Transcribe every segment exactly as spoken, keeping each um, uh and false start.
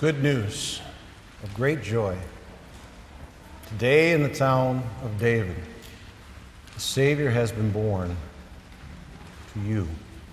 Good news of great joy. Today in the town of David, the Savior has been born to you.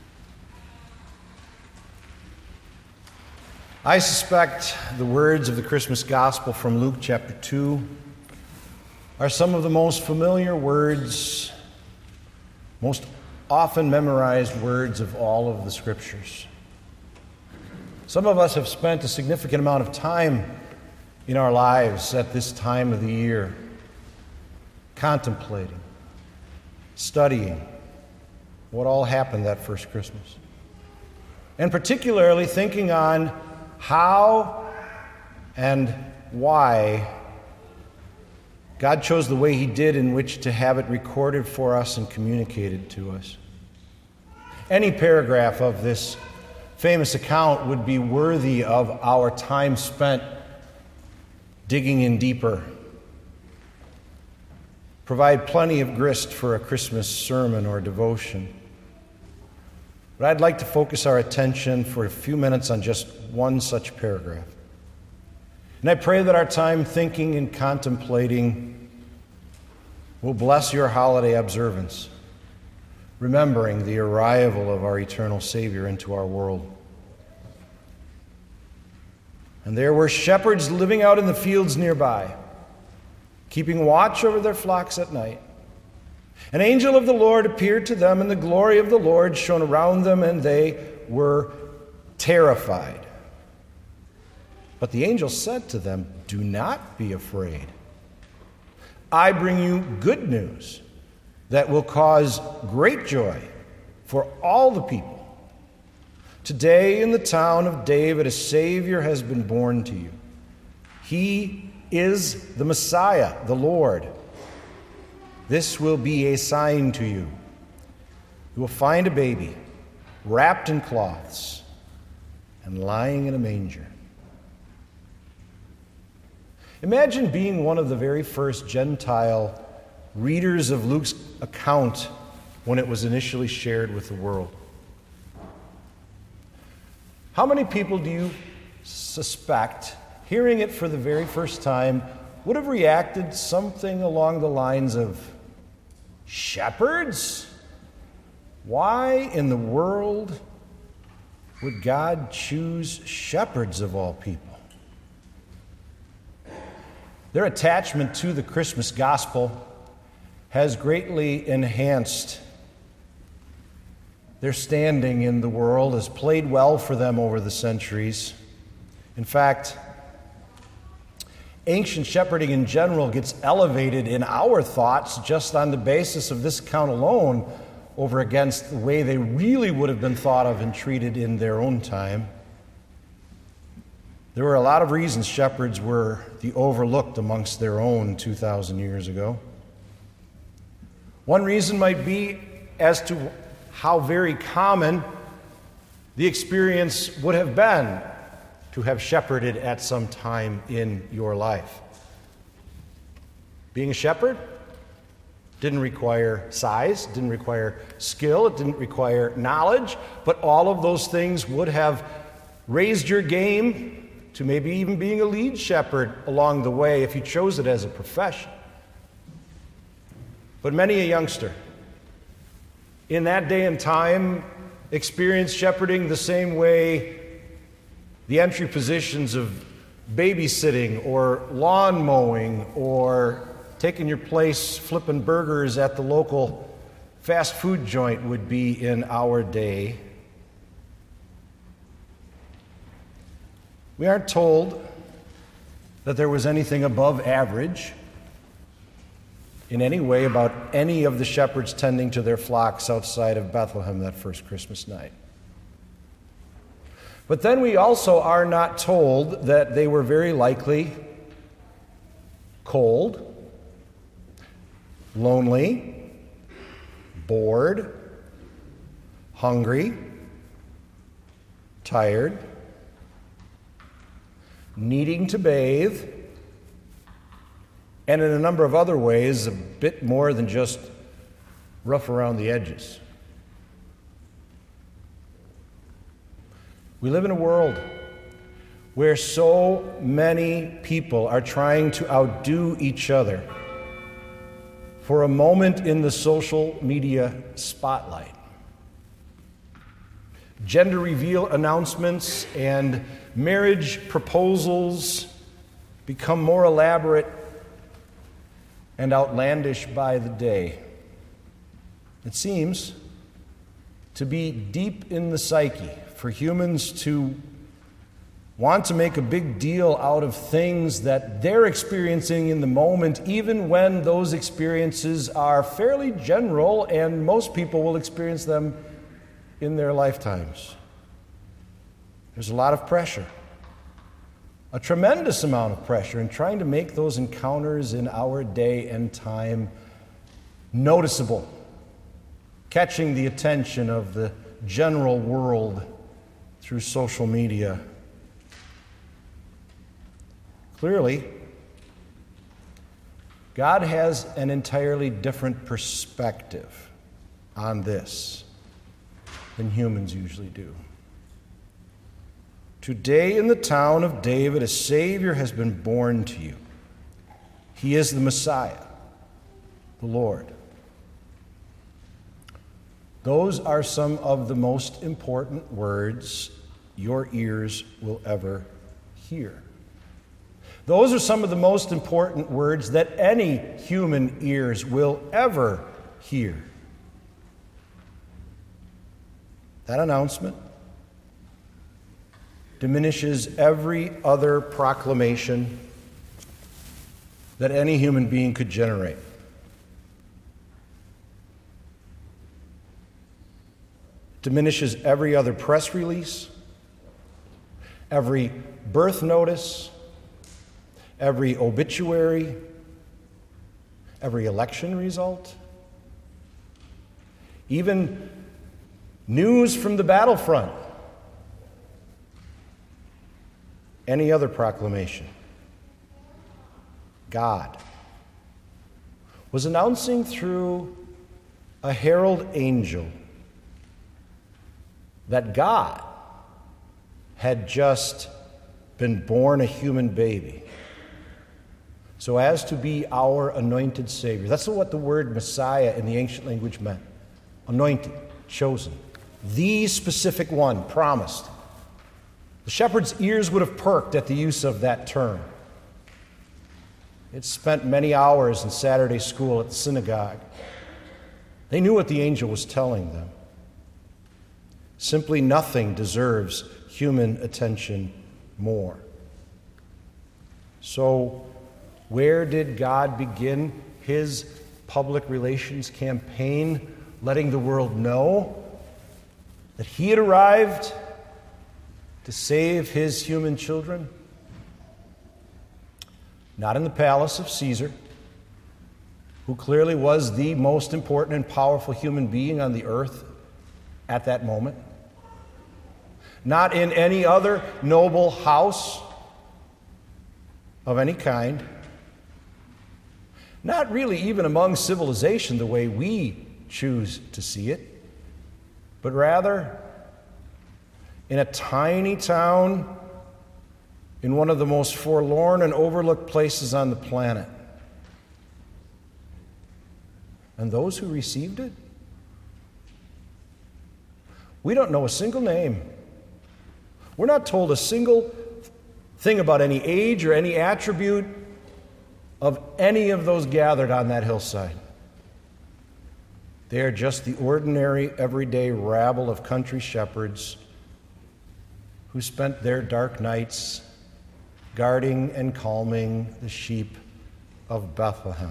I suspect the words of the Christmas Gospel from Luke chapter two are some of the most familiar words, most often memorized words of all of the Scriptures. Some of us have spent a significant amount of time in our lives at this time of the year, contemplating, studying what all happened that first Christmas, and particularly thinking on how and why God chose the way He did in which to have it recorded for us and communicated to us. Any paragraph of this famous account would be worthy of our time spent digging in deeper. Provide plenty of grist for a Christmas sermon or devotion. But I'd like to focus our attention for a few minutes on just one such paragraph. And I pray that our time thinking and contemplating will bless your holiday observance, remembering the arrival of our eternal Savior into our world. And there were shepherds living out in the fields nearby, keeping watch over their flocks at night. An angel of the Lord appeared to them, and the glory of the Lord shone around them, and they were terrified. But the angel said to them, "Do not be afraid. I bring you good news that will cause great joy for all the people. Today in the town of David a Savior has been born to you. He is the Messiah, the Lord. This will be a sign to you. You will find a baby wrapped in cloths and lying in a manger." Imagine being one of the very first Gentile readers of Luke's account when it was initially shared with the world. How many people do you suspect, hearing it for the very first time, would have reacted something along the lines of, "Shepherds? Why in the world would God choose shepherds of all people?" Their attachment to the Christmas gospel has greatly enhanced their standing in the world, has played well for them over the centuries. In fact, ancient shepherding in general gets elevated in our thoughts just on the basis of this account alone over against the way they really would have been thought of and treated in their own time. There were a lot of reasons shepherds were the overlooked amongst their own two thousand years ago. One reason might be as to how very common the experience would have been to have shepherded at some time in your life. Being a shepherd didn't require size, didn't require skill, it didn't require knowledge, but all of those things would have raised your game to maybe even being a lead shepherd along the way if you chose it as a profession. But many a youngster in that day and time experienced shepherding the same way the entry positions of babysitting or lawn mowing or taking your place flipping burgers at the local fast food joint would be in our day. We aren't told that there was anything above average in any way about any of the shepherds tending to their flocks outside of Bethlehem that first Christmas night. But then we also are not told that they were very likely cold, lonely, bored, hungry, tired, needing to bathe, and in a number of other ways, a bit more than just rough around the edges. We live in a world where so many people are trying to outdo each other for a moment in the social media spotlight. Gender reveal announcements and marriage proposals become more elaborate and outlandish by the day. It seems to be deep in the psyche for humans to want to make a big deal out of things that they're experiencing in the moment, even when those experiences are fairly general and most people will experience them in their lifetimes. There's a lot of pressure, a tremendous amount of pressure in trying to make those encounters in our day and time noticeable, catching the attention of the general world through social media. Clearly, God has an entirely different perspective on this than humans usually do. Today in the town of David, a Savior has been born to you. He is the Messiah, the Lord. Those are some of the most important words your ears will ever hear. Those are some of the most important words that any human ears will ever hear. That announcement diminishes every other proclamation that any human being could generate. Diminishes every other press release, every birth notice, every obituary, every election result, even news from the battlefront, any other proclamation. God was announcing through a herald angel that God had just been born a human baby so as to be our anointed Savior. That's what the word Messiah in the ancient language meant. Anointed, chosen, the specific one, promised. The shepherd's ears would have perked at the use of that term. It spent many hours in Saturday school at the synagogue. They knew what the angel was telling them. Simply nothing deserves human attention more. So, where did God begin his public relations campaign, letting the world know that he had arrived to save his human children? Not in the palace of Caesar, who clearly was the most important and powerful human being on the earth at that moment. Not in any other noble house of any kind. Not really even among civilization the way we choose to see it, but rather in a tiny town in one of the most forlorn and overlooked places on the planet. And those who received it? We don't know a single name. We're not told a single thing about any age or any attribute of any of those gathered on that hillside. They are just the ordinary, everyday rabble of country shepherds who spent their dark nights guarding and calming the sheep of Bethlehem.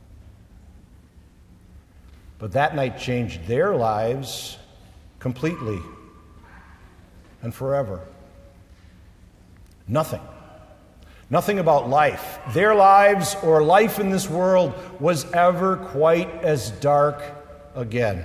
But that night changed their lives completely and forever. Nothing. Nothing about life, their lives or life in this world, was ever quite as dark again.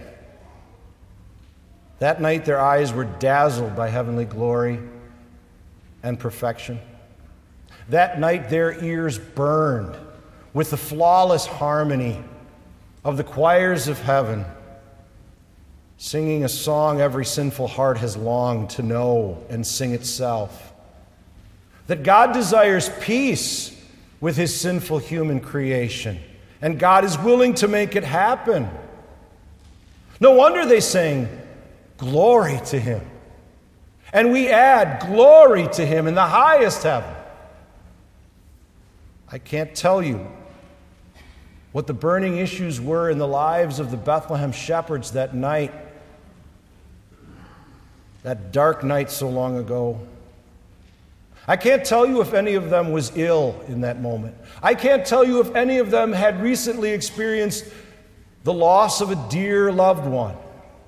That night their eyes were dazzled by heavenly glory and perfection. That night their ears burned with the flawless harmony of the choirs of heaven, singing a song every sinful heart has longed to know and sing itself. that God desires peace with his sinful human creation, and God is willing to make it happen. No wonder they sing, "Glory to him." And we add, "Glory to him in the highest heaven." I can't tell you what the burning issues were in the lives of the Bethlehem shepherds that night, that dark night so long ago. I can't tell you if any of them was ill in that moment. I can't tell you if any of them had recently experienced the loss of a dear loved one.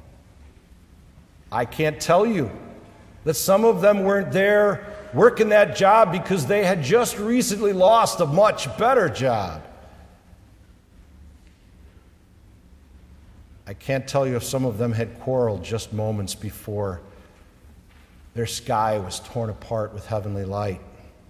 I can't tell you that some of them weren't there working that job because they had just recently lost a much better job. I can't tell you if some of them had quarreled just moments before their sky was torn apart with heavenly light.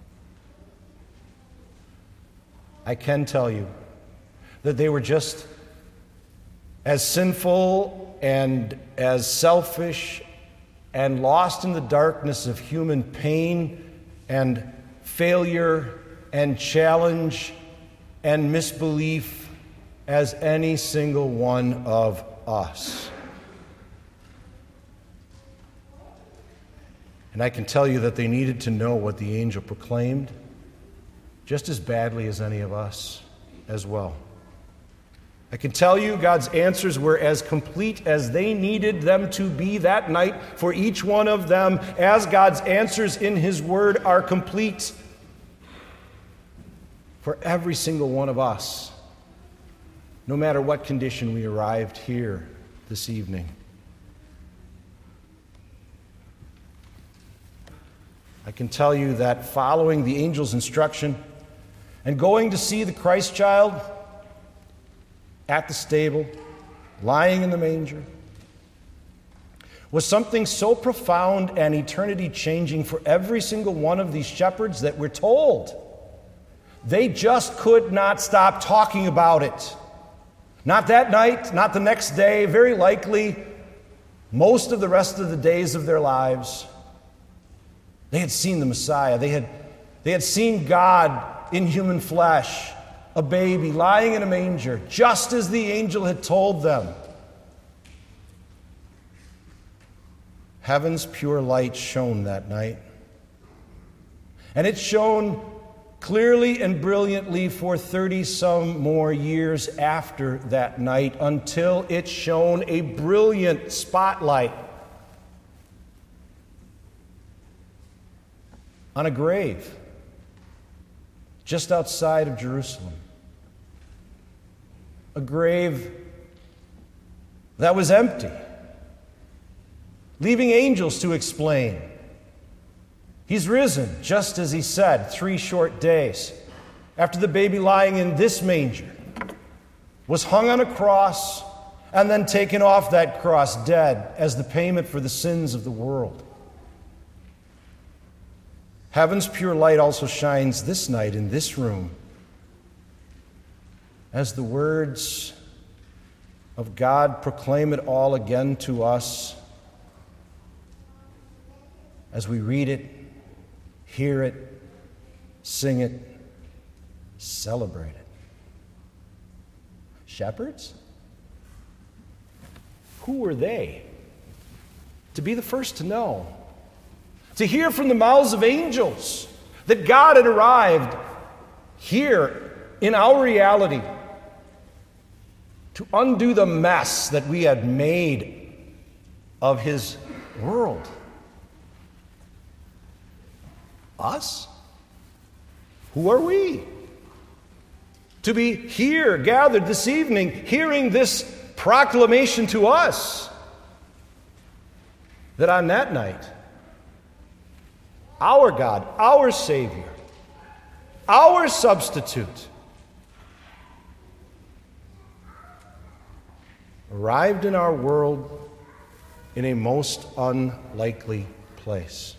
I can tell you that they were just as sinful and as selfish and lost in the darkness of human pain and failure and challenge and misbelief as any single one of us. And I can tell you that they needed to know what the angel proclaimed just as badly as any of us as well. I can tell you God's answers were as complete as they needed them to be that night for each one of them, as God's answers in his word are complete for every single one of us, no matter what condition we arrived here this evening. I can tell you that following the angel's instruction and going to see the Christ child at the stable, lying in the manger, was something so profound and eternity-changing for every single one of these shepherds that we're told they just could not stop talking about it. Not that night, not the next day, very likely most of the rest of the days of their lives. They had seen the Messiah. They had, they had seen God in human flesh, a baby lying in a manger, just as the angel had told them. Heaven's pure light shone that night. And it shone clearly and brilliantly for thirty-some more years after that night, until it shone a brilliant spotlight on a grave just outside of Jerusalem. A grave that was empty, leaving angels to explain. He's risen, just as he said, three short days after the baby lying in this manger was hung on a cross and then taken off that cross dead as the payment for the sins of the world. Heaven's pure light also shines this night in this room as the words of God proclaim it all again to us as we read it, hear it, sing it, celebrate it. Shepherds? Who were they? To be the first to know. To hear from the mouths of angels that God had arrived here in our reality to undo the mess that we had made of his world. Us? Who are we? To be here, gathered this evening, hearing this proclamation to us that on that night, our God, our Savior, our substitute, arrived in our world in a most unlikely place.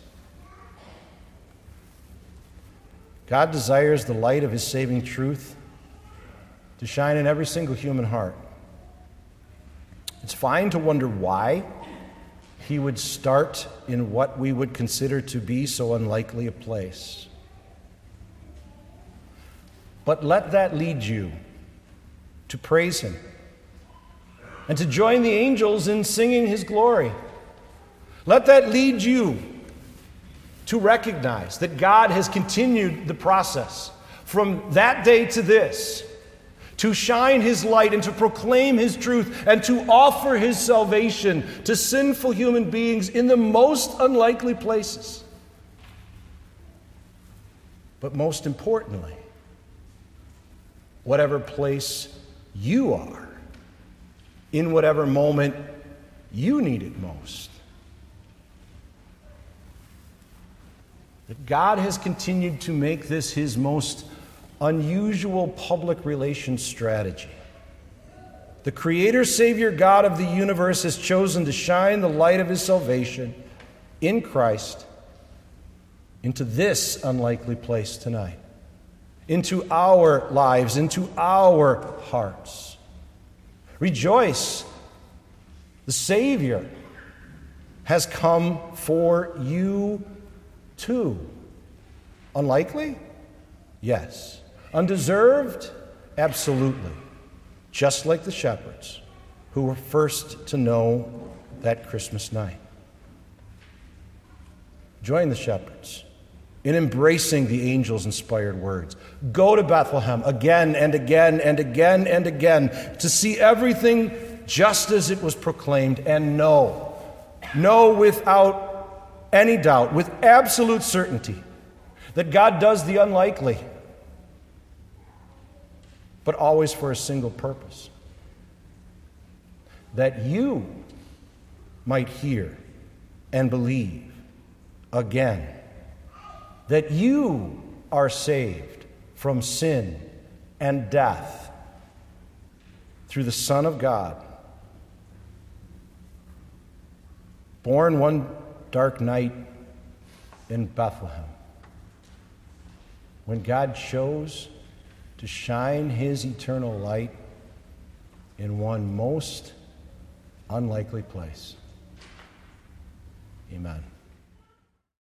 God desires the light of his saving truth to shine in every single human heart. It's fine to wonder why he would start in what we would consider to be so unlikely a place. But let that lead you to praise him and to join the angels in singing his glory. Let that lead you to recognize that God has continued the process from that day to this, to shine his light and to proclaim his truth and to offer his salvation to sinful human beings in the most unlikely places. But most importantly, whatever place you are, in whatever moment you need it most. That God has continued to make this his most unusual public relations strategy. The Creator, Savior, God of the universe has chosen to shine the light of his salvation in Christ into this unlikely place tonight, into our lives, into our hearts. Rejoice, the Savior has come for you too. Unlikely? Yes. Undeserved? Absolutely. Just like the shepherds who were first to know that Christmas night. Join the shepherds in embracing the angels' inspired words. Go to Bethlehem again and again and again and again to see everything just as it was proclaimed, and know, know without any doubt, with absolute certainty, that God does the unlikely, but always for a single purpose: that you might hear and believe again, that you are saved from sin and death through the Son of God, born one dark night in Bethlehem, when God chose to shine his eternal light in one most unlikely place. Amen.